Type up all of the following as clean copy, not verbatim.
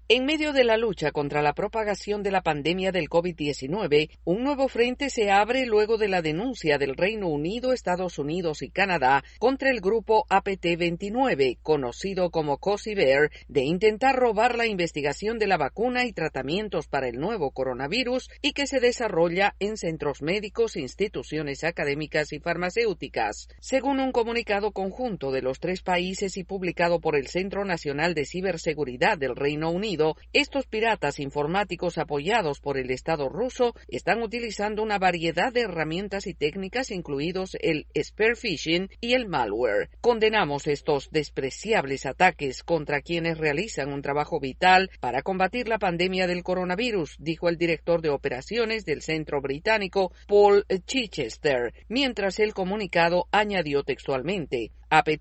En medio de la lucha contra la propagación de la pandemia del COVID-19, un nuevo frente se abre luego de la denuncia del Reino Unido, Estados Unidos y Canadá contra el grupo APT-29, conocido como Cozy Bear, de intentar robar la investigación de la vacuna y tratamientos para el nuevo coronavirus y que se desarrolla en centros médicos, instituciones académicas y farmacéuticas. Según un comunicado conjunto de los tres países y publicado por el Centro Nacional de Ciberseguridad del Reino Unido, estos piratas informáticos apoyados por el Estado ruso están utilizando una variedad de herramientas y técnicas, incluidos el spear phishing y el malware. Condenamos estos despreciables ataques contra quienes realizan un trabajo vital para combatir la pandemia del coronavirus, dijo el director de operaciones del centro británico, Paul Chichester, mientras el comunicado añadió textualmente: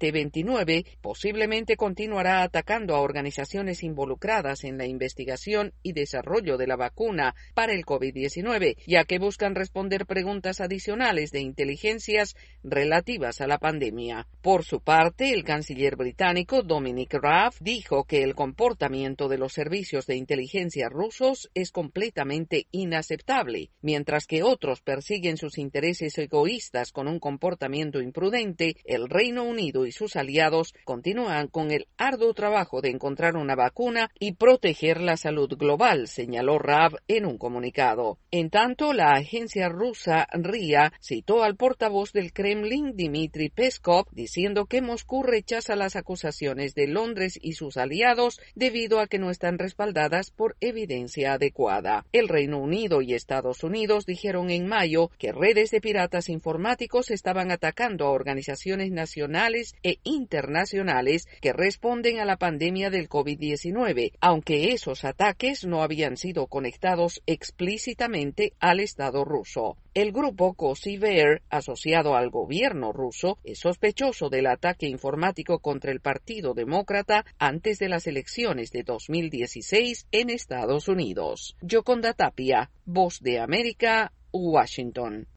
APT-29 posiblemente continuará atacando a organizaciones involucradas en la investigación y desarrollo de la vacuna para el COVID-19, ya que buscan responder preguntas adicionales de inteligencias relativas a la pandemia. Por su parte, el canciller británico Dominic Raab dijo que el comportamiento de los servicios de inteligencia rusos es completamente inaceptable, mientras que otros persiguen sus intereses egoístas con un comportamiento imprudente. El Reino Unido y sus aliados continúan con el arduo trabajo de encontrar una vacuna y proteger la salud global, señaló Raab en un comunicado. En tanto, la agencia rusa RIA citó al portavoz del Kremlin, Dmitry Peskov, diciendo que Moscú rechaza las acusaciones de Londres y sus aliados debido a que no están respaldadas por evidencia adecuada. El Reino Unido y Estados Unidos dijeron en mayo que redes de piratas informáticos estaban atacando a organizaciones nacionales e internacionales que responden a la pandemia del COVID-19, aunque esos ataques no habían sido conectados explícitamente al Estado ruso. El grupo Cozy Bear, asociado al gobierno ruso, es sospechoso del ataque informático contra el Partido Demócrata antes de las elecciones de 2016 en Estados Unidos. Yoconda Tapia, Voz de América, Washington.